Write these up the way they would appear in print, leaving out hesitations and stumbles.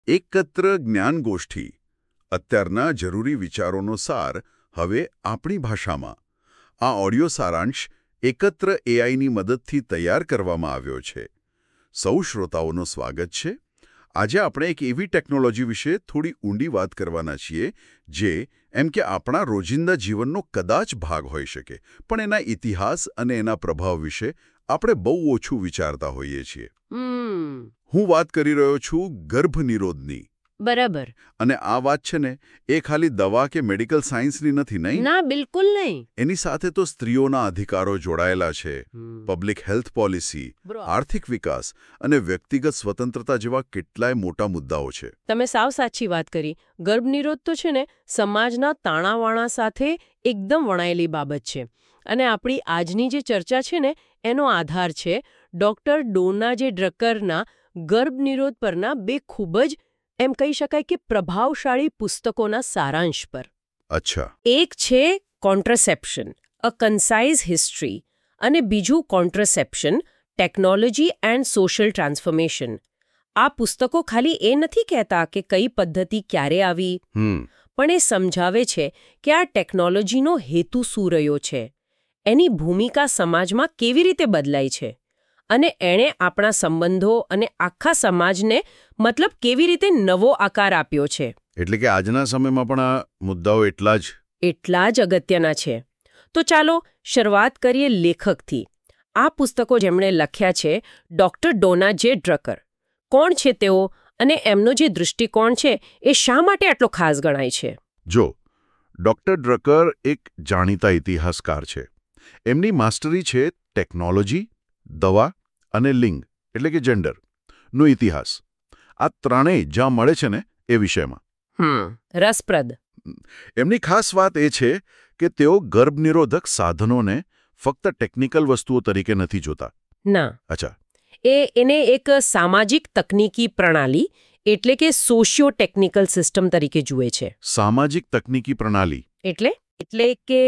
એકત્ર જ્ઞાનગોષ્ઠી અત્યારના જરૂરી વિચારોનો સાર હવે આપણી ભાષામાં. આ ઓડિયો સારાંશ એકત્ર એઆઈની મદદથી તૈયાર કરવામાં આવ્યો છે. સૌ શ્રોતાઓનું સ્વાગત છે. આજે આપણે એક એવી ટેકનોલોજી વિશે થોડી ઊંડી વાત કરવાના છીએ જે એમ કે આપણા રોજિંદા જીવનનો કદાચ ભાગ હોઈ શકે, પણ એના ઇતિહાસ અને એના પ્રભાવ વિશે આપણે બહુ ઓછું વિચારતા હોઈએ છીએ. હું વાત કરી રહ્યો છું ગર્ભનિરોધની. બરાબર. અને આ વાત છે ને, એ ખાલી દવા કે મેડિકલ સાયન્સની નથી, નહીં? ના, બિલકુલ નહીં. એની સાથે તો સ્ત્રીઓના અધિકારો જોડાયેલા છે, પબ્લિક હેલ્થ પોલિસી, આર્થિક વિકાસ અને વ્યક્તિગત સ્વતંત્રતા જેવા કેટલાય મોટા મુદ્દાઓ છે. તમે સાવ સાચી વાત કરી. ગર્ભનિરોધ તો છે ને સમાજના તાણાવાણા સાથે એકદમ વણાયેલી બાબત છે. અને આપણી આજની જે ચર્ચા છે ને એનો આધાર છે ડોક્ટર ડોના જે ડ્રકરના ગર્ભનિરોધ પરના બે ખૂબ જ એમ કહી શકાય કે પ્રભાવશાળી પુસ્તકોના સારાંશ પર. અચ્છા. એક છે કોન્ટ્રાસેપ્શન, અ કન્સાઇઝ હિસ્ટ્રી, અને બીજું contraception, technology and social transformation. આ પુસ્તકો ખાલી એ નથી કહેતા કે કઈ પદ્ધતિ ક્યારે આવી, પણ એ સમજાવે છે કે આ ટેકનોલોજીનો હેતુ શું રહ્યો છે, એની ભૂમિકા સમાજમાં કેવી રીતે બદલાઈ છે, અને એણે આપણા સંબંધો અને આખા સમાજને મતલબ કેવી રીતે નવો આકાર આપ્યો છે. એટલે કે આજના સમયમાં પણ આ મુદ્દાઓ એટલા જ અગત્યના છે. તો ચાલો શરૂઆત કરીએ લેખકથી. આ પુસ્તકો જેમણે લખ્યા છે ડોક્ટર ડોના જે ડ્રકર. કોણ છે તેઓ અને એમનો જે દૃષ્ટિકોણ છે એ શા માટે આટલો ખાસ ગણાય છે? જો, ડોક્ટર ડ્રકર એક જાણીતા ઇતિહાસકાર છે. એમની માસ્ટરી છે ટેકનોલોજી, દવા અને લિંગ એટલે કે જેન્ડર નો ઇતિહાસ. આ ત્રણેય જ્યાં મળે છે ને એ વિષયમાં. રસપ્રદ. એમની ખાસ વાત એ છે કે તેઓ ગર્ભનિરોધક સાધનોને ફક્ત ટેકનિકલ વસ્તુઓ તરીકે નથી જોતા. ના. અચ્છા. એને એક સામાજિક તકનીકી પ્રણાલી એટલે કે સોશિયો ટેકનિકલ સિસ્ટમ તરીકે જુએ છે. સામાજિક તકનીકી પ્રણાલી એટલે કે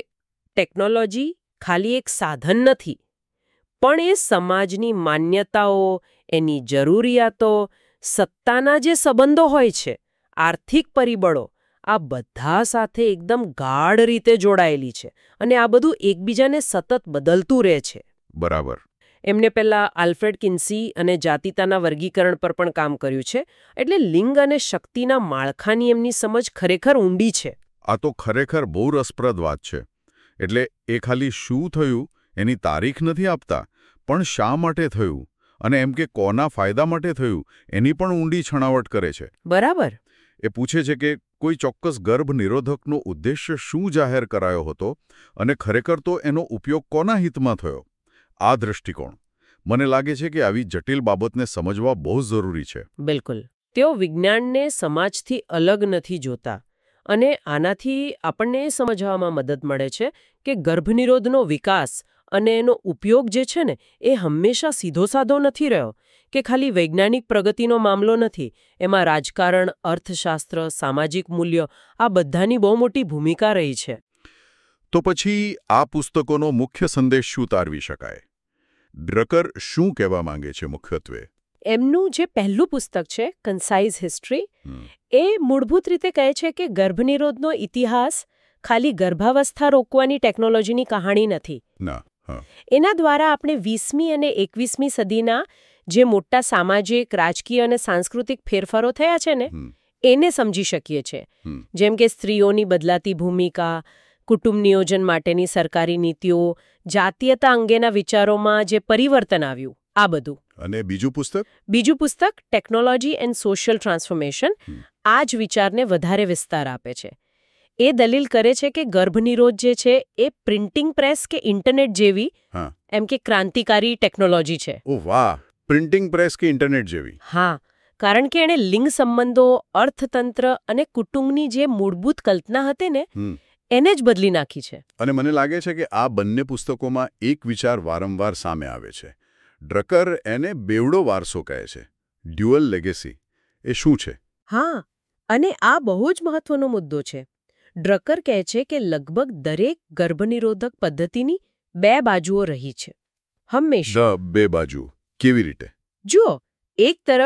ટેકનોલોજી ખાલી એક સાધન નથી, પણ એ સમાજની માન્યતાઓ, એની જરૂરિયાતો, સત્તાના જે સંબંધો હોય છે, આર્થિક પરિબળો, આ બધા સાથે એકદમ ગાઢ રીતે જોડાયેલી છે. અને આ બધું એકબીજાને સતત બદલતું રહે છે. બરાબર. એમને પહેલા આલ્ફ્રેડ કિન્સી અને જાતિતાના વર્ગીકરણ પર પણ કામ કર્યું છે. એટલે લિંગ અને શક્તિના માળખાની એમની સમજ ખરેખર ઊંડી છે. આ તો ખરેખર બહુ રસપ્રદ વાત છે. એટલે એ ખાલી શું થયું એની તારીખ નથી આપતા, પણ શા માટે થયું અને એમ કે કોના ફાયદા માટે થયું એની પણ ઊંડી છણાવટ કરે છે. બરાબર. એ પૂછે છે કે કોઈ ચોક્કસ ગર્ભ નિરોધકનો ઉદ્દેશ્ય શું જાહેર કરાયો હતો અને ખરેખર તો એનો ઉપયોગ કોના હિતમાં થયો. આ દૃષ્ટિકોણ મને લાગે છે કે આવી જટિલ બાબતને સમજવા બહુ જરૂરી છે. બિલકુલ. તેઓ વિજ્ઞાનને સમાજથી અલગ નથી જોતા. અને આનાથી આપણને એ સમજવામાં મદદ મળે છે કે ગર્ભનિરોધનો વિકાસ અને એનો ઉપયોગ જે છે ને એ હંમેશા સીધો સાધો નથી રહ્યો, કે ખાલી વૈજ્ઞાનિક પ્રગતિનો મામલો નથી. એમાં રાજકારણ, અર્થશાસ્ત્ર, સામાજિક મૂલ્ય આ બધાની બહુ મોટી ભૂમિકા રહી છે. તો પછી આ પુસ્તકોનો મુખ્ય સંદેશ શું તારવી શકાય? ડ્રકર શું કહેવા માંગે છે મુખ્યત્વે? એમનું જે પહેલું પુસ્તક છે કન્સાઇઝ હિસ્ટ્રી, એ મૂળભૂત રીતે કહે છે કે ગર્ભનિરોધનો ઇતિહાસ ખાલી ગર્ભાવસ્થા રોકવાની ટેકનોલોજીની કહાણી નથી. એના દ્વારા આપણે 20મી અને 21મી સદીના જે મોટા સામાજિક, રાજકીય અને સાંસ્કૃતિક ફેરફારો થયા છે ને એને સમજી શકીએ છીએ. જેમ કે સ્ત્રીઓની બદલાતી ભૂમિકા, કુટુંબ નિયોજન માટેની સરકારી નીતિઓ, જાતીયતા અંગેના વિચારોમાં જે પરિવર્તન આવ્યું, આ બધું. અને બીજું પુસ્તક ટેકનોલોજી એન્ડ સોશિયલ ટ્રાન્સફોર્મેશન આ જ વિચારને વધારે વિસ્તાર આપે છે. એ દલીલ કરે છે કે ગર્ભનિરોધ જે છે એ પ્રિન્ટિંગ પ્રેસ કે ઇન્ટરનેટ જેવી એમ કે ક્રાંતિકારી ટેકનોલોજી છે. ઓહ વાહ! પ્રિન્ટિંગ પ્રેસ કે ઇન્ટરનેટ જેવી? હા, કારણ કે એણે લિંગ સંબંધો, અર્થતંત્ર અને કુટુંબની જે મૂળભૂત કલ્પના હતી ને એને જ બદલી નાખી છે. અને મને લાગે છે કે આ બંને પુસ્તકોમાં એક વિચાર વારંવાર સામે આવે છે. ડ્રકર એને બેવડો વારસો કહે છે, ડ્યુઅલ લેગેસી. એ શું છે? હા, અને આ બહુ જ મહત્વનો મુદ્દો છે. ડ્રકર કહે છે કે લગભગ દરેક ગર્ભનિરોધક પદ્ધતિની બે બાજુઓ રહી છે. હંમેશા. બે બાજુ કેવી રીતે? જુઓ, એક તરફ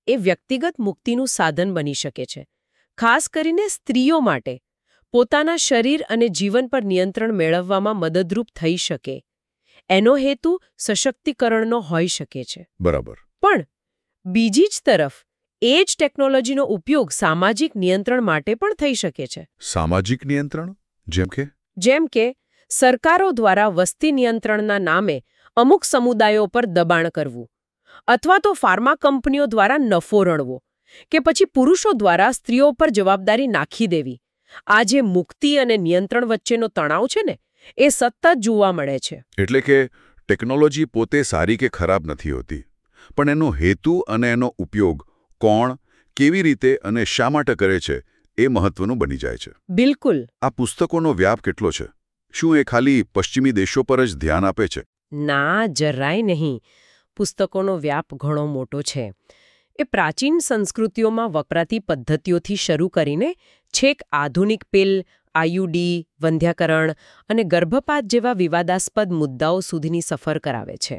એ વ્યક્તિગત મુક્તિનું સાધન બની શકે છે, ખાસ કરીને સ્ત્રીઓ માટે પોતાના શરીર અને જીવન પર નિયંત્રણ મેળવવામાં મદદરૂપ થઈ શકે. એનો હેતુ સશક્તિકરણનો હોઈ શકે છે. બરાબર. પણ બીજી જ તરફ એ જ ટેકનોલોજીનો ઉપયોગ સામાજિક નિયંત્રણ માટે પણ થઈ શકે છે. સામાજિક નિયંત્રણ? જેમ કે સરકારો દ્વારા વસ્તી નિયંત્રણના નામે અમુક સમુદાયો પર દબાણ કરવું, અથવા તો ફાર્મા કંપનીઓ દ્વારા નફો રણવો, કે પછી પુરુષો દ્વારા સ્ત્રીઓ પર જવાબદારી નાખી દેવી. આ જે મુક્તિ અને નિયંત્રણ વચ્ચેનો તણાવ છે ને, એ સતત જોવા મળે છે. એટલે કે ટેકનોલોજી પોતે સારી કે ખરાબ નથી હોતી, પણ એનો હેતુ અને એનો ઉપયોગ કોણ, કેવી રીતે અને શા માટે કરે છે એ મહત્વનું બની જાય છે. બિલકુલ. આ પુસ્તકોનો વ્યાપ કેટલો છે? શું એ ખાલી પશ્ચિમી દેશો પર જ ધ્યાન આપે છે? ના, જરાય નહીં. પુસ્તકોનો વ્યાપ ઘણો મોટો છે. એ પ્રાચીન સંસ્કૃતિઓમાં વપરાતી પદ્ધતિઓથી શરૂ કરીને છેક આધુનિક પિલ, આયુડી, વંધ્યાકરણ અને ગર્ભપાત જેવા વિવાદાસ્પદ મુદ્દાઓ સુધીની સફર કરાવે છે.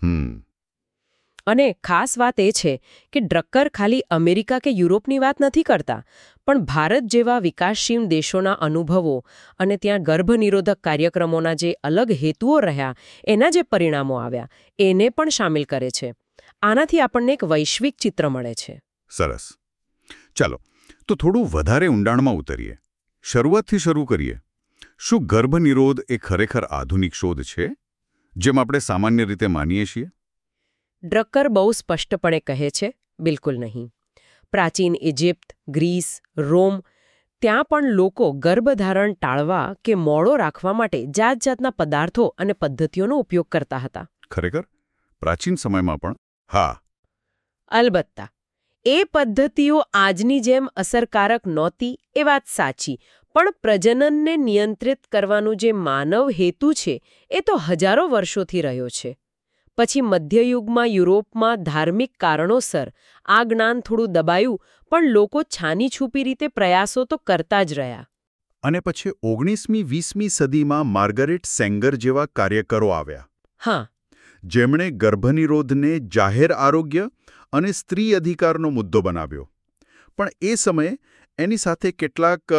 અને ખાસ વાત એ છે કે ડ્રકર ખાલી અમેરિકા કે યુરોપની વાત નથી કરતા, પણ ભારત જેવા વિકાસશીલ દેશોના અનુભવો અને ત્યાં ગર્ભનિરોધક કાર્યક્રમોના જે અલગ હેતુઓ રહ્યા, એના જે પરિણામો આવ્યા, એને પણ સામેલ કરે છે. આનાથી આપણને એક વૈશ્વિક ચિત્ર મળે છે. સરસ. ચાલો, તો થોડું વધારે ઊંડાણમાં ઉતરીએ. શરૂઆતથી શરૂ કરીએ. શું ગર્ભનિરોધ એ ખરેખર આધુનિક શોધ છે, જેમ આપણે સામાન્ય રીતે માનીએ છીએ? ડ્રકર બહુ સ્પષ્ટપણે કહે છે, બિલકુલ નહીં. પ્રાચીન ઇજિપ્ત, ગ્રીસ, રોમ, ત્યાં પણ લોકો ગર્ભધારણ ટાળવા કે મોડો રાખવા માટે જાતજાતના પદાર્થો અને પદ્ધતિઓનો ઉપયોગ કરતા હતા. ખરેખર? પ્રાચીન સમયમાં પણ? હા. અલબત્તા. એ પદ્ધતિઓ આજની જેમ અસરકારક નહોતી, એ વાત સાચી, પણ પ્રજનનને નિયંત્રિત કરવાનું જે માનવ હેતુ છે, એ તો હજારો વર્ષોથી રહ્યો છે. પછી મધ્યયુગમાં યુરોપમાં ધાર્મિક કારણોસર આ જ્ઞાન થોડું દબાયું, પણ લોકો છાની છૂપી રીતે પ્રયાસો તો કરતા જ રહ્યા. અને પછી 19મી 20મી સદીમાં માર્ગરેટ સેંગર જેવા કાર્યકરો આવ્યા. હા. જેમણે ગર્ભનિરોધને જાહેર આરોગ્ય અને સ્ત્રી અધિકારનો મુદ્દો બનાવ્યો. પણ એ સમયે એની સાથે કેટલાક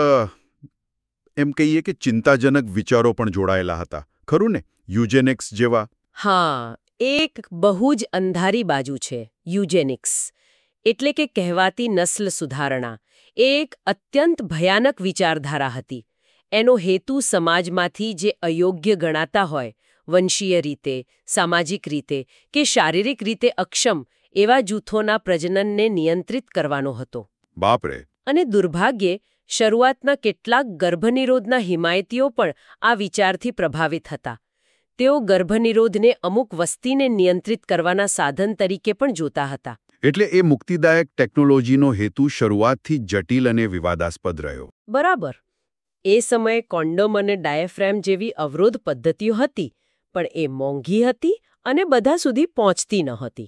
એમ કહીએ કે ચિંતાજનક વિચારો પણ જોડાયેલા હતા. ખરું ને? યુજેનિક્સ જેવા. હા, એક બહુ જ અંધારી બાજુ છે યુજેનિક્સ, એટલે કે કહેવાતી નસ્લ સુધારણા. એ એક અત્યંત ભયાનક વિચારધારા હતી. એનો હેતુ સમાજમાંથી જે અયોગ્ય ગણાતા હોય, વંશીય રીતે, સામાજિક રીતે કે શારીરિક રીતે અક્ષમ એવા જૂથોના પ્રજનનને નિયંત્રિત કરવાનો હતો. બાપરે. અને દુર્ભાગ્યે શરૂઆતના કેટલાક ગર્ભનિરોધના હિમાયતીઓ પણ આ વિચારથી પ્રભાવિત હતા. તેઓ ગર્ભનિરોધને અમુક વસ્તીને નિયંત્રિત કરવાના સાધન તરીકે પણ જોતા હતા. એટલે એ મુક્તિદાયક ટેકનોલોજીનો હેતુ શરૂઆતથી જટિલ અને વિવાદાસ્પદ રહ્યો. બરાબર. એ સમયે કોન્ડોમ અને ડાયાફ્રેમ જેવી અવરોધ પદ્ધતિઓ હતી, પણ એ મોંઘી હતી અને બધા સુધી પહોંચતી ન હતી.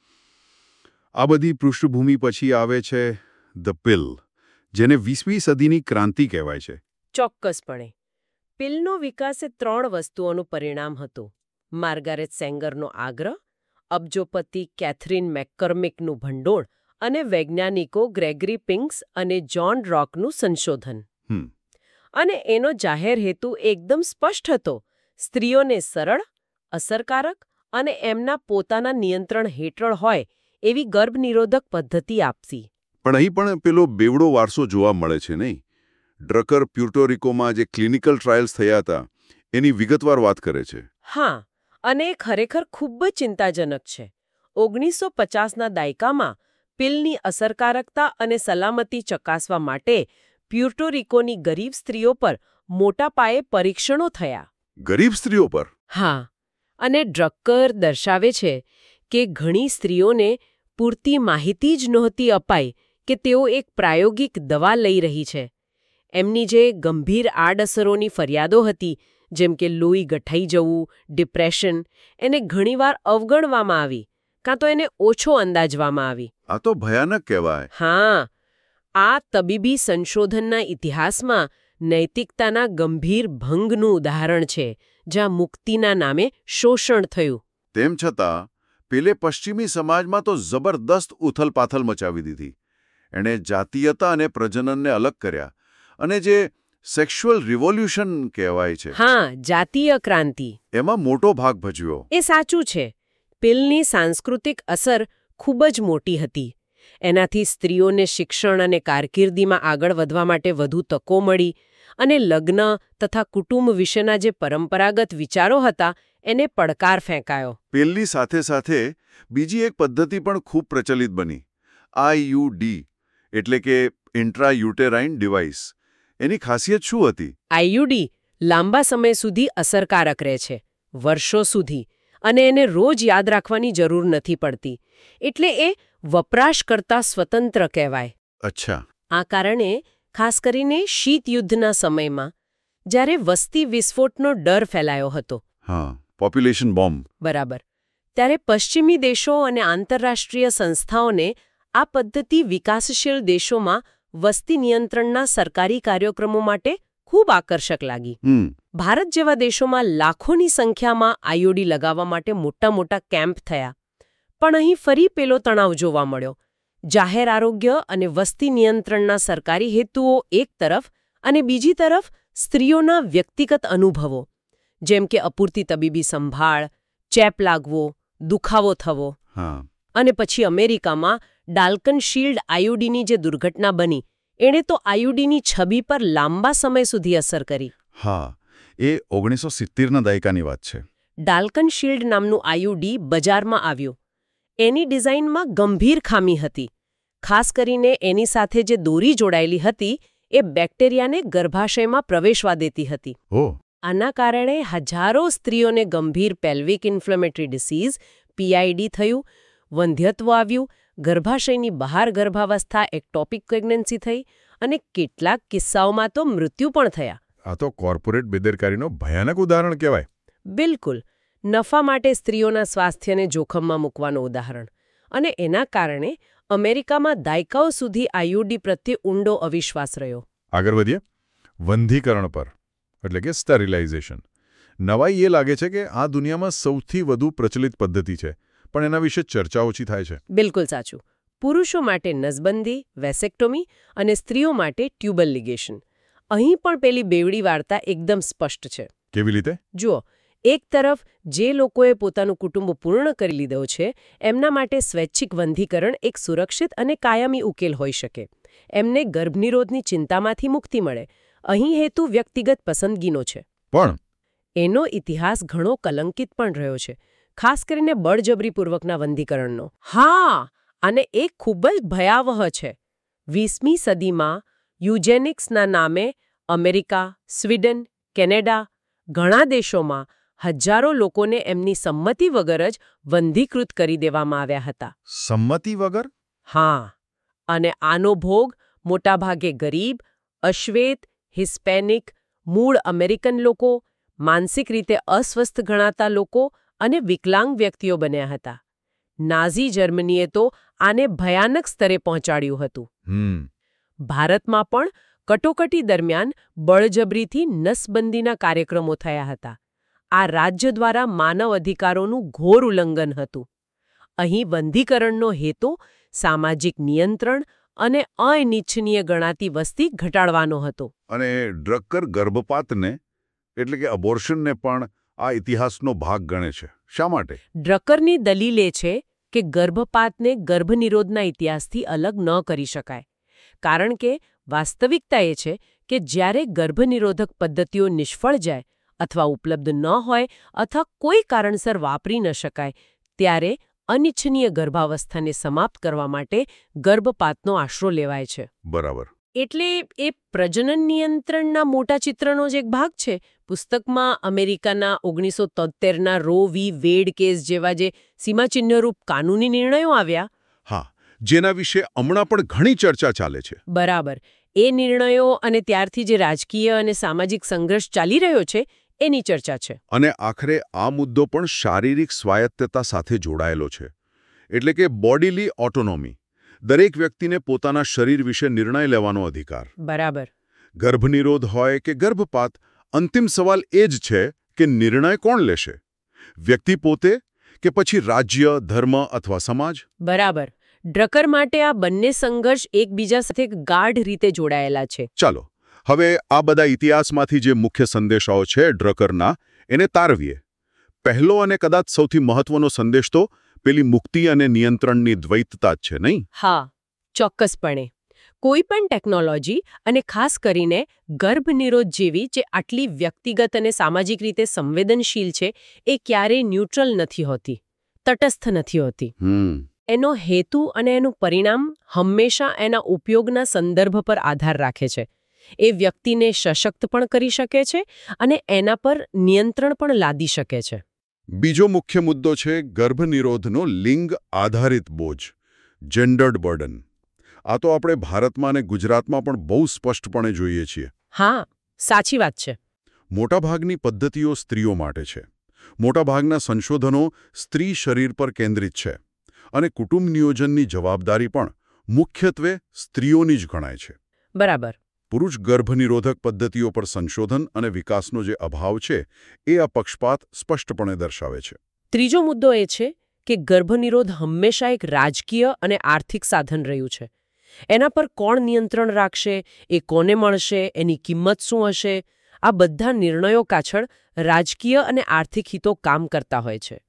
આ બધી પૃષ્ઠભૂમિ પછી આવે છે ધ પિલ, જેને 20મી સદીની ક્રાંતિ કહેવાય છે. ચોક્કસપણે. પિલનો વિકાસ એ 3 વસ્તુઓનું પરિણામ હતું: માર્ગારેટ સેંગરનો આગ્રહ, અબજોપતિ કેથરીન મેકકર્મિકનું ભંડોળ અને વૈજ્ઞાનિકો ગ્રેગરી પિંક્સ અને જ્હોન રોકનું સંશોધન. અને એનો જાહેર હેતુ એકદમ સ્પષ્ટ હતો: સ્ત્રીઓને સરળ, અસરકારક અને એમના પોતાના નિયંત્રણ હેઠળ હોય એવી ગર્ભનિરોધક પદ્ધતિ આપવી. પણ અહીં પણ પેલો બેવડો વારસો જોવા મળે છે નહીં? ડ્રકર પ્યુર્ટોરિકોમાં જે ક્લિનિકલ ટ્રાયલ્સ થયા હતા એની વિગતવાર વાત કરે છે. હા, અને એ ખરેખર ખૂબ જ ચિંતાજનક છે. 1950ના દાયકામાં પિલની અસરકારકતા અને સલામતી ચકાસવા માટે પ્યુર્ટોરિકોની ગરીબ સ્ત્રીઓ પર મોટા પાયે પરીક્ષણો થયા. ગરીબ સ્ત્રીઓ પર? હા, અને ડ્રકર દર્શાવે છે કે ઘણી સ્ત્રીઓને પૂરતી માહિતી જ નહોતી અપાઈ કે તેઓ એક પ્રાયોગિક દવા લઈ રહી છે. એમની જે ગંભીર આડઅસરોની ફરિયાદો હતી, જેમ કે લોહી ગઠાઈ જવું, ડિપ્રેશન, એને ઘણીવાર અવગણવામાં આવી, કાં તો એને ઓછો અંદાજવામાં આવી. આ તો ભયાનક કહેવાય. હા, આ તબીબી સંશોધનના ઇતિહાસમાં નૈતિકતાના ગંભીર ભંગનું ઉદાહરણ છે, જ્યાં મુક્તિના નામે શોષણ થયું. તેમ છતાં પેલે પશ્ચિમી સમાજમાં તો જબરદસ્ત ઉથલપાથલ મચાવી દીધી. એણે જાતીયતા અને પ્રજનનને અલગ કર્યા અને જે સેક્સ્યુઅલ રિવોલ્યુશન કહેવાય છે, હા, જાતીય ક્રાંતિ, એમાં મોટો ભાગ ભજવ્યો. એ સાચું છે. પિલની સાંસ્કૃતિક અસર ખૂબ જ મોટી હતી. એનાથી સ્ત્રીઓને શિક્ષણ અને કારકિર્દીમાં આગળ વધવા માટે વધુ તકો મળી અને લગ્ન તથા કુટુંબ વિશેના જે પરંપરાગત વિચારો હતા એને પડકાર ફેંકાયો. પેલની સાથે સાથે બીજી એક પદ્ધતિ પણ ખૂબ પ્રચલિત બની, આઈયુડી, એટલે કે ઇન્ટ્રાયુટેરાઇન ડિવાઇસ. એની ખાસિયત શું હતી? આઈયુડી લાંબા સમય સુધી અસરકારક રહે છે, વર્ષો સુધી, અને એને રોજ યાદ રાખવાની જરૂર નથી પડતી. એટલે એ વપરાશકર્તા સ્વતંત્ર કહેવાય. અચ્છા. આ કારણે ખાસ કરીને શીત યુદ્ધના સમયમાં જ્યારે વસ્તી વિસ્ફોટનો ડર ફેલાયો હતો, હા, પોપ્યુલેશન બોમ્બ, બરાબર, ત્યારે પશ્ચિમી દેશો અને આંતરરાષ્ટ્રીય સંસ્થાઓને આ પદ્ધતિ વિકાસશીલ દેશોમાં વસ્તી નિયંત્રણના સરકારી કાર્યક્રમો માટે ખૂબ આકર્ષક લાગી. ભારત જેવા દેશોમાં લાખોની સંખ્યામાં આઈયુડી લગાવવા માટે મોટા મોટા કેમ્પ થયા. પણ અહીં ફરી પેલો તણાવ જોવા મળ્યો. જાહેર આરોગ્ય અને વસ્તી નિયંત્રણના સરકારી હેતુઓ એક તરફ અને બીજી તરફ સ્ત્રીઓના વ્યક્તિગત અનુભવો, જેમ કે અપૂરતી તબીબી સંભાળ, ચેપ લાગવો, દુખાવો થવો. અને પછી અમેરિકામાં ડાલ્કન શીલ્ડ આઈયુડીની જે દુર્ઘટના બની, એણે તો આઈયુડીની છબી પર લાંબા સમય સુધી અસર કરી. હા, એ 1970ના દાયકાની વાત છે. ડાલ્કન શીલ્ડ નામનું આઈયુડી બજારમાં આવ્યું. એની ડિઝાઇનમાં ગંભીર ખામી હતી. ખાસ કરીને એની સાથે જે દોરી જોડાયેલી હતી એ બેક્ટેરિયાને ગર્ભાશયમાં પ્રવેશવા દેતી હતી. આના કારણે હજારો સ્ત્રીઓને ગંભીર પેલ્વિક ઇન્ફ્લેમેટરી ડિસીઝ પીઆઈડી થયું, વંધ્યત્વ આવ્યું, ગર્ભાશયની બહાર ગર્ભાવસ્થા એક્ટોપિક પ્રેગ્નન્સી થઈ અને કેટલાક કિસ્સાઓમાં તો મૃત્યુ પણ થયા. આ તો કોર્પોરેટ બેદરકારીનો ભયાનક ઉદાહરણ કહેવાય. બિલકુલ, નફા માટે સ્ત્રીઓના સ્વાસ્થ્યને જોખમમાં મૂકવાનું ઉદાહરણ. અને એના કારણે અમેરિકામાં દાયકાઓ સુધી આઈયુડી પ્રત્યે ઊંડો અવિશ્વાસ રહ્યો. આગળ વધીએ વંધીકરણ પર, એટલે કે સ્ટરીલાઇઝેશન. નવાઈ એ લાગે છે કે આ દુનિયામાં સૌથી વધુ પ્રચલિત પદ્ધતિ છે, પણ એના વિશે ચર્ચા ઓછી થાય છે. બિલકુલ સાચું. પુરુષો માટે નસબંધી, વેસેક્ટોમી અને સ્ત્રીઓ માટે ટ્યુબલ લિગેશન. અહીં પણ પેલી બેવડી વાર્તા એકદમ સ્પષ્ટ છે. કેવી રીતે? જુઓ, એક તરફ જે લોકોએ પોતાનું કુટુંબ પૂર્ણ કરી લીધો છે એમના માટે સ્વૈચ્છિક વંધીકરણ એક સુરક્ષિત અને કાયમી ઉકેલ હોઈ શકે. એમને ગર્ભનિરોધની ચિંતામાંથી મુક્તિ મળે. અહીં હેતુ વ્યક્તિગત પસંદગીનો છે. પણ એનો ઇતિહાસ ઘણો કલંકિત પણ રહ્યો છે, ખાસ કરીને બળજબરીપૂર્વકના વંધીકરણનો. હા, અને એ ખૂબ જ ભયાવહ છે. 20મી સદીમાં યુજેનિક્સના નામે અમેરિકા, સ્વીડન, કેનેડા, ઘણા દેશોમાં હજારો લોકોને એમની સંમતિ વગર જ વંધીકૃત કરી દેવામાં આવ્યા હતા. સંમતિ વગર? હા, અને આનો ભોગ મોટાભાગે ગરીબ, અશ્વેત, હિસ્પેનિક, મૂળ અમેરિકન લોકો, માનસિક રીતે અસ્વસ્થ ગણાતા લોકો અને વિકલાંગ વ્યક્તિઓ બન્યા હતા. નાઝી જર્મનીએ તો આને ભયાનક સ્તરે પહોંચાડ્યું હતું. ભારતમાં પણ કટોકટી દરમિયાન બળજબરીથી નસબંધીના કાર્યક્રમો થયા હતા. આ રાજ્ય દ્વારા માનવ અધિકારોનું ઘોર ઉલ્લંઘન હતું. અહીં વંધીકરણનો હેતુ સામાજિક નિયંત્રણ અને અનિચ્છનીય ગણાતી વસ્તી ઘટાડવાનો હતો. અને ડ્રકર ગર્ભપાતને, એટલે કે અબોર્શનને પણ આ ઇતિહાસનો ભાગ ગણે છે. શા માટે? ડ્રકરની દલીલ એ છે કે ગર્ભપાતને ગર્ભનિરોધના ઇતિહાસથી અલગ ન કરી શકાય. કારણ કે વાસ્તવિકતા એ છે કે જ્યારે ગર્ભનિરોધક પદ્ધતિઓ નિષ્ફળ જાય અથવા ઉપલબ્ધ ન હોય અથવા કોઈ કારણસર વાપરી ન શકાય, ત્યારે અનિચ્છનીય ગર્ભાવસ્થાને સમાપ્ત કરવા માટે ગર્ભપાતનો આશરો લેવાય છે. બરાબર. એટલે એ પ્રજનન નિયંત્રણના મોટા ચિત્રનો જ એક ભાગ છે. પુસ્તકમાં અમેરિકાના 1973ના રો વી વેડ કેસ જેવા જે સીમાચિહ્નરૂપ કાનૂની નિર્ણયો આવ્યા, હા, જેના વિશે હમણાં પણ ઘણી ચર્ચા ચાલે છે. બરાબર. એ નિર્ણયો અને ત્યારથી જે રાજકીય અને સામાજિક સંઘર્ષ ચાલી રહ્યો છે એની ચર્ચા છે. અને આખરે આ મુદ્દો પણ શારીરિક સ્વાયત્તતા સાથે જોડાયેલો છે. એટલે કે બોડીલી ઓટોનોમી. દરેક વ્યક્તિને પોતાના શરીર વિશે નિર્ણય લેવાનો અધિકાર. બરાબર. ગર્ભનિરોધ હોય કે ગર્ભપાત, અંતિમ સવાલ એ જ છે કે નિર્ણય કોણ લેશે? વ્યક્તિ પોતે કે પછી રાજ્ય, ધર્મ અથવા સમાજ? બરાબર. ડ્રકર માટે આ બંને સંઘર્ષ એકબીજા સાથે ગાઢ રીતે જોડાયેલા છે. ચાલો હવે આ બધા ઇતિહાસમાંથી જે મુખ્ય સંદેશાઓ છે ડ્રકરના એને તારવીએ. પહેલો અને કદાચ સૌથી મહત્વનો સંદેશ તો પેલી મુક્તિ અને નિયંત્રણની દ્વૈતતા જ છે, નહીં? હા, ચોક્કસપણે. કોઈ પણ ટેકનોલોજી અને ખાસ કરીને ગર્ભનિરોધ જેવી જે આટલી વ્યક્તિગત અને સામાજિક રીતે સંવેદનશીલ છે એ ક્યારેય ન્યુટ્રલ નથી હોતી, તટસ્થ નથી હોતી. એનો હેતુ અને એનું પરિણામ હંમેશા એના ઉપયોગના સંદર્ભ પર આધાર રાખે છે. એ વ્યક્તિને સશક્ત પણ કરી શકે છે અને એના પર નિયંત્રણ પણ લાદી શકે છે. બીજો મુખ્ય મુદ્દો છે ગર્ભનિરોધનો લિંગ આધારિત બોજ, જેન્ડર્ડ બર્ડન. આ તો આપણે ભારતમાં અને ગુજરાતમાં પણ બહુ સ્પષ્ટપણે જોઈએ છીએ. હા, સાચી વાત છે. મોટાભાગની પદ્ધતિઓ સ્ત્રીઓ માટે છે. મોટાભાગના સંશોધનો સ્ત્રી શરીર પર કેન્દ્રિત છે. અને કુટુંબ નિયોજનની જવાબદારી પણ મુખ્યત્વે સ્ત્રીઓની જ ગણાય છે. બરાબર. પુરુષ ગર્ભનિરોધક પદ્ધતિઓ પર સંશોધન અને વિકાસનો જે અભાવ છે એ આ પક્ષપાત સ્પષ્ટપણે દર્શાવે છે. ત્રીજો મુદ્દો એ છે કે ગર્ભનિરોધ હંમેશા એક રાજકીય અને આર્થિક સાધન રહ્યું છે. એના પર કોણ નિયંત્રણ રાખશે, એ કોને મળશે, એની કિંમત શું હશે, આ બધા નિર્ણયો પાછળ રાજકીય અને આર્થિક હિતો કામ કરતા હોય છે.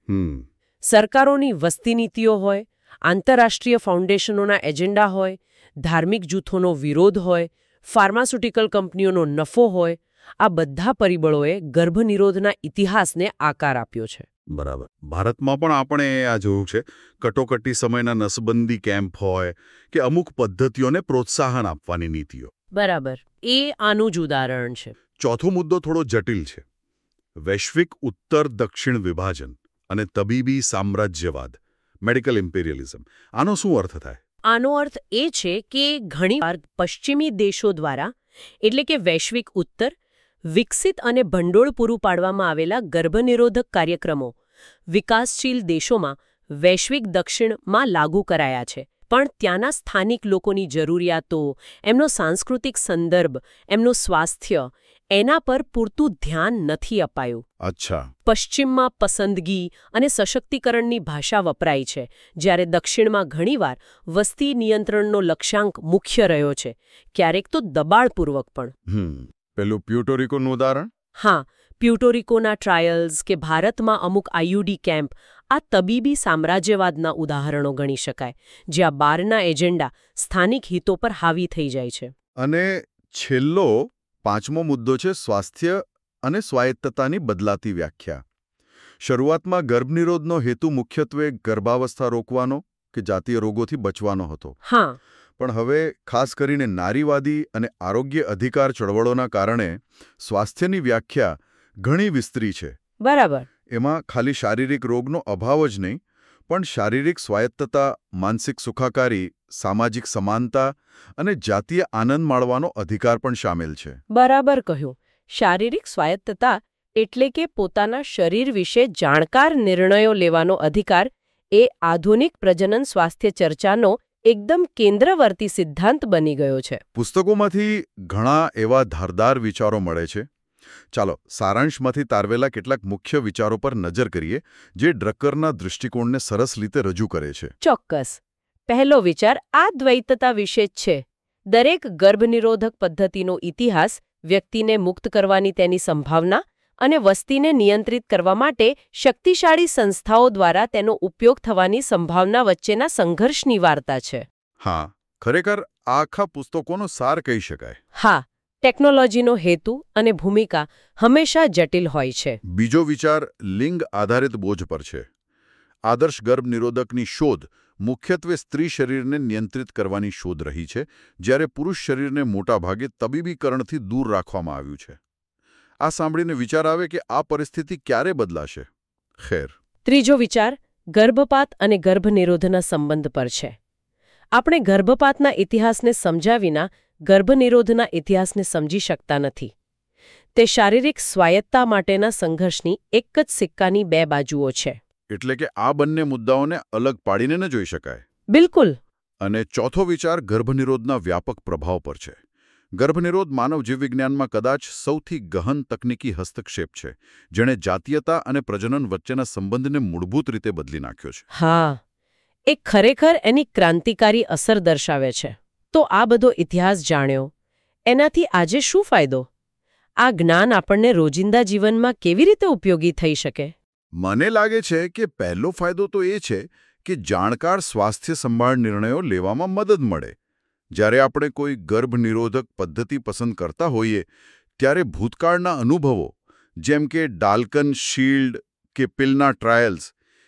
સરકારોની વસ્તી નીતિઓ હોય, આંતરરાષ્ટ્રીય ફાઉન્ડેશનોના એજન્ડા હોય, ધાર્મિક જૂથોનો વિરોધ હોય, ફાર્માસ્યુટિકલ કંપનીઓનો નફો હોય, આ બધા પરિબળોએ ગર્ભનિરોધના ઇતિહાસને આકાર આપ્યો છે. બરાબર. ભારતમાં પણ આપણે આ જોયું છે. કટોકટી સમયના નસબંધી કેમ્પ હોય કે અમુક પદ્ધતિઓને પ્રોત્સાહન આપવાની નીતિઓ. બરાબર. એ આનું જ ઉદાહરણ છે. ચોથો મુદ્દો થોડો જટિલ છે. વૈશ્વિક ઉત્તર દક્ષિણ વિભાજન અને તબીબી સામ્રાજ્યવાદ, મેડિકલ ઇમ્પિરિયલિઝમ. આનો શું અર્થ થાય? આનો અર્થ એ છે કે ઘણીવાર પશ્ચિમી દેશો દ્વારા, એટલે કે વૈશ્વિક ઉત્તર, વિકસિત અને ભંડોળ પૂરું પાડવામાં આવેલા ગર્ભનિરોધક કાર્યક્રમો વિકાસશીલ દેશોમાં વૈશ્વિક દક્ષિણમાં લાગુ કરાયા છે. પણ ત્યાંના સ્થાનિક લોકોની જરૂરિયાતો, એમનો સાંસ્કૃતિક સંદર્ભ, એમનું સ્વાસ્થ્ય, એના પર પૂરતું ધ્યાન નથી અપાયું. અચ્છા. પશ્ચિમમાં પસંદગી અને સશક્તિકરણની ભાષા વપરાય છે, જ્યારે દક્ષિણમાં ઘણીવાર વસ્તી નિયંત્રણનો લક્ષ્યાંક મુખ્ય રહ્યો છે, ક્યારેક તો દબાણપૂર્વક પણ. પેલું પ્યુર્ટોરિકોનું ઉદાહરણ? હા, પ્યુર્ટોરિકોના ટ્રાયલ્સ કે ભારતમાં અમુક આઈયુડી કેમ્પ આ તબીબી સામ્રાજ્યવાદના ઉદાહરણો ગણી શકાય, જ્યાં બહારના એજન્ડા સ્થાનિક હિતો પર હાવી થઈ જાય છે. અને છેલ્લો પાંચમો મુદ્દો છે સ્વાસ્થ્ય અને સ્વાયત્તતાની બદલાતી વ્યાખ્યા. શરૂઆતમાં ગર્ભનિરોધનો હેતુ મુખ્યત્વે ગર્ભાવસ્થા રોકવાનો કે જાતીય રોગોથી બચવાનો હતો. હા. પણ હવે ખાસ કરીને નારીવાદી અને આરોગ્ય અધિકાર ચળવળોના કારણે સ્વાસ્થ્યની વ્યાખ્યા ઘણી વિસ્તરી છે. બરાબર. એમાં ખાલી શારીરિક રોગનો અભાવ જ નહીં, પણ શારીરિક સ્વાયત્તતા, માનસિક સુખાકારી, સામાજિક સમાનતા અને જાતીય આનંદ માણવાનો અધિકાર પણ શામેલ છે. બરાબર કહ્યું. શારીરિક સ્વાયત્તતા એટલે કે પોતાના શરીર વિશે જાણકાર નિર્ણયો લેવાનો અધિકાર એ આધુનિક પ્રજનન સ્વાસ્થ્ય ચર્ચાનો એકદમ કેન્દ્રવર્તી સિદ્ધાંત બની ગયો છે. પુસ્તકોમાંથી ઘણા એવા ધારદાર વિચારો મળે છે. ચાલો સારાંશમાંથી તારવેલા કેટલાક મુખ્ય વિચારો પર નજર કરીએ જે ડ્રકરના દૃષ્ટિકોણને સરસ રીતે રજૂ કરે છે. ચોક્કસ. પહેલો વિચાર આ દ્વૈતતા વિશે જ છે. દરેક ગર્ભનિરોધક પદ્ધતિનો ઇતિહાસ વ્યક્તિને મુક્ત કરવાની તેની સંભાવના અને વસ્તીને નિયંત્રિત કરવા માટે શક્તિશાળી સંસ્થાઓ દ્વારા તેનો ઉપયોગ થવાની સંભાવના વચ્ચેના સંઘર્ષની વાર્તા છે. હા, ખરેખર આ આખા પુસ્તકોનો સાર કહી શકાય. હા, ટેકનોલોજીનો હેતુ અને ભૂમિકા હંમેશા જટિલ હોય છે. બીજો વિચાર લિંગ આધારિત બોજ પર છે. આદર્શ ગર્ભનિરોધકની શોધ મુખ્યત્વે સ્ત્રી શરીરને નિયંત્રિત કરવાની શોધ રહી છે, જ્યારે પુરુષ શરીરને મોટાભાગે તબીબીકરણથી દૂર રાખવામાં આવ્યું છે. આ સાંભળીને વિચાર આવે કે આ પરિસ્થિતિ ક્યારે બદલાશે? ખેર. ત્રીજો વિચાર ગર્ભપાત અને ગર્ભનિરોધના સંબંધ પર છે. આપણે ગર્ભપાતના ઇતિહાસને સમજ્યા વિના ગર્ભનિરોધના ઇતિહાસને સમજી શકતા નથી. તે શારીરિક સ્વાયત્તા માટેના સંઘર્ષની એક જ સિક્કાની બે બાજુઓ છે. એટલે કે આ બંને મુદ્દાઓને અલગ પાડીને ન જોઈ શકાય. બિલકુલ. અને ચોથો વિચાર ગર્ભનિરોધના વ્યાપક પ્રભાવ પર છે. ગર્ભનિરોધ માનવ જીવવિજ્ઞાનમાં કદાચ સૌથી ગહન તકનીકી હસ્તક્ષેપ છે, જેણે જાતીયતા અને પ્રજનન વચ્ચેના સંબંધને મૂળભૂત રીતે બદલી નાખ્યો છે. હા, એ ખરેખર એની ક્રાંતિકારી અસર દર્શાવે છે. તો આ બધો ઇતિહાસ જાણ્યો, એનાથી આજે શું ફાયદો? આ જ્ઞાન આપણને રોજિંદા જીવનમાં કેવી રીતે ઉપયોગી થઈ શકે? મને લાગે છે કે પહેલો ફાયદો તો એ છે કે જાણકાર સ્વાસ્થ્ય સંભાળ નિર્ણયો લેવામાં મદદ મળે. જ્યારે આપણે કોઈ ગર્ભનિરોધક પદ્ધતિ પસંદ કરતા હોઈએ ત્યારે ભૂતકાળના અનુભવો, જેમ કે ડાલ્કન શીલ્ડ કે પિલના ટ્રાયલ્સ,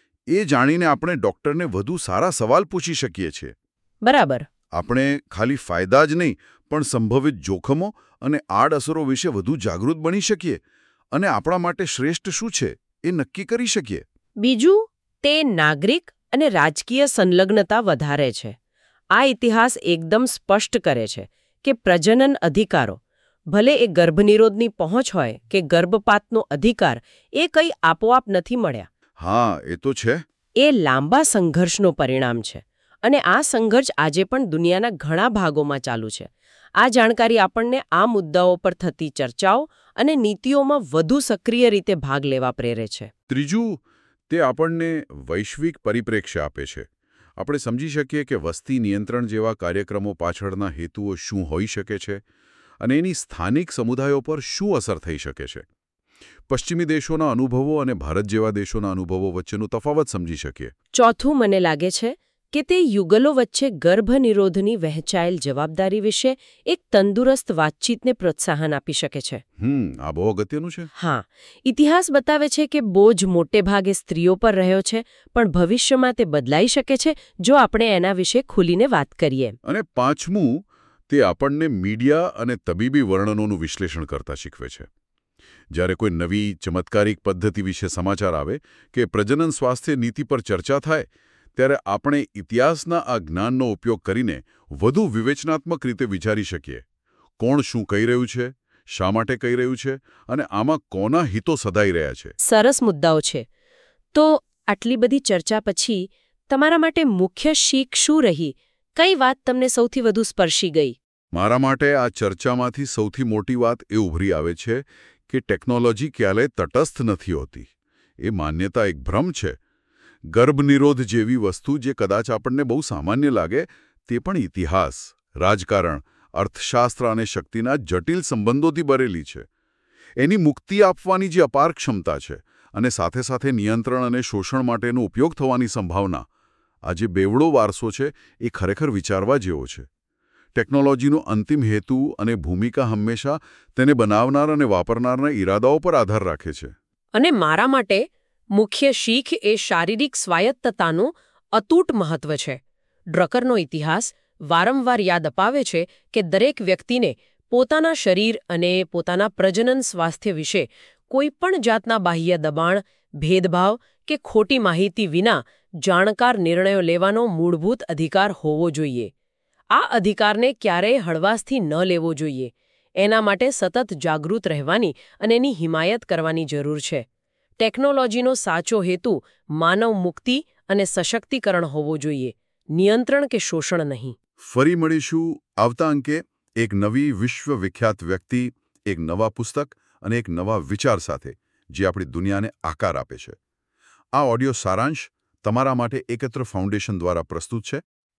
એ જાણીને આપણે ડૉક્ટરને વધુ સારા સવાલ પૂછી શકીએ છીએ. બરાબર. આપણે ખાલી ફાયદા જ નહીં, પણ સંભવિત જોખમો અને આડઅસરો વિશે વધુ જાગૃત બની શકીએ અને આપણા માટે શ્રેષ્ઠ શું છે એ નક્કી કરી શકીએ. બીજું, તે નાગરિક અને રાજકીય સંલગ્નતા વધારે છે. આ ઇતિહાસ એકદમ સ્પષ્ટ કરે છે કે પ્રજનન અધિકારો, ભલે એ ગર્ભનિરોધની પહોંચ હોય કે ગર્ભપાતનો અધિકાર, એ કંઈ આપોઆપ નથી મળ્યા. હા, એ તો છે. એ લાંબા સંઘર્ષનો પરિણામ છે. અને આ સંઘર્ષ આજે પણ દુનિયાના ઘણા ભાગોમાં ચાલુ છે. આ જાણકારી આપણને આ મુદ્દાઓ પર થતી ચર્ચાઓ અને નીતિઓમાં વધુ સક્રિય રીતે ભાગ લેવા પ્રેરે છે. ત્રીજું, તે આપણને વૈશ્વિક પરિપ્રેક્ષ્ય આપે છે. આપણે સમજી શકીએ કે વસ્તી નિયંત્રણ જેવા કાર્યક્રમો પાછળના હેતુઓ શું હોઈ શકે છે અને એની સ્થાનિક સમુદાયો પર શું અસર થઈ શકે છે. પશ્ચિમી દેશોના અનુભવો અને ભારત જેવા દેશોના અનુભવો વચ્ચેનો તફાવત સમજી શકીએ. ચોથું, મને લાગે છે કે તે યુગલો વચ્ચે ગર્ભનિરોધની વહેંચાયેલ જવાબદારી વિશે એક તંદુરસ્ત વાતચીતને પ્રોત્સાહન આપી શકે છે. આ બહુ અગત્યનું છે. હા, ઇતિહાસ બતાવે છે કે બોજ મોટે ભાગે સ્ત્રીઓ પર રહ્યો છે, પણ ભવિષ્યમાં તે બદલાઈ શકે છે જો આપણે એના વિશે ખુલીને વાત કરીએ. અને પાંચમું, તે આપણને મીડિયા અને તબીબી વર્ણનોનું વિશ્લેષણ કરતા શીખવે છે. જ્યારે કોઈ નવી ચમત્કારિક પદ્ધતિ વિશે સમાચાર આવે કે પ્રજનન સ્વાસ્થ્ય નીતિ પર ચર્ચા થાય, ત્યારે આપણે ઇતિહાસના આ જ્ઞાનનો ઉપયોગ કરીને વધુ વિવેચનાત્મક રીતે વિચારી શકીએ. કોણ શું કહી રહ્યું છે, શા માટે કહી રહ્યું છે અને આમાં કોના હિતો સધાઈ રહ્યા છે. સરસ મુદ્દાઓ છે. તો આટલી બધી ચર્ચા પછી તમારા માટે મુખ્ય શીખ શું રહી? કઈ વાત તમને સૌથી વધુ સ્પર્શી ગઈ? મારા માટે આ ચર્ચામાંથી સૌથી મોટી વાત એ ઉભરી આવે છે કે ટેકનોલોજી ક્યારેય તટસ્થ નથી હોતી. એ માન્યતા એક ભ્રમ છે. ગર્ભનિરોધ જેવી વસ્તુ જે કદાચ આપણને બહુ સામાન્ય લાગે, તે પણ ઇતિહાસ, રાજકારણ, અર્થશાસ્ત્ર અને શક્તિના જટિલ સંબંધોથી ભરેલી છે. એની મુક્તિ આપવાની જે અપાર ક્ષમતા છે અને સાથે સાથે નિયંત્રણ અને શોષણ માટેનો ઉપયોગ થવાની સંભાવના, આ જે બેવડો વારસો છે, એ ખરેખર વિચારવા જેવો છે. ટેકનોલોજીનો અંતિમ હેતુ અને ભૂમિકા હંમેશા તેને બનાવનાર અને વાપરનારના ઈરાદાઓ પર આધાર રાખે છે. અને મારા માટે મુખ્ય શીખ એ શારીરિક સ્વાયત્તતાનું અતૂટ મહત્વ છે. ડ્રકરનો ઇતિહાસ વારંવાર યાદ અપાવે છે કે દરેક વ્યક્તિને પોતાના શરીર અને પોતાના પ્રજનન સ્વાસ્થ્ય વિશે કોઈ પણ જાતના બાહ્ય દબાણ, ભેદભાવ કે ખોટી માહિતી વિના જાણકાર નિર્ણયો લેવાનો મૂળભૂત અધિકાર હોવો જોઈએ. આ અધિકારને ક્યારેય હળવાશથી ન લેવો જોઈએ. એના માટે સતત જાગૃત રહેવાની અને એની હિમાયત કરવાની જરૂર છે. ટેકનોલોજીનો સાચો હેતુ માનવ મુક્તિ અને સશક્તિકરણ હોવો જોઈએ, નિયંત્રણ કે શોષણ નહીં. ફરી મળીશું આવતા અંકે એક નવી વિશ્વવિખ્યાત વ્યક્તિ, એક નવા પુસ્તક અને એક નવા વિચાર સાથે, જે આપણી દુનિયાને આકાર આપે છે. આ ઓડિયો સારાંશ તમારા માટે એકત્ર ફાઉન્ડેશન દ્વારા પ્રસ્તુત છે.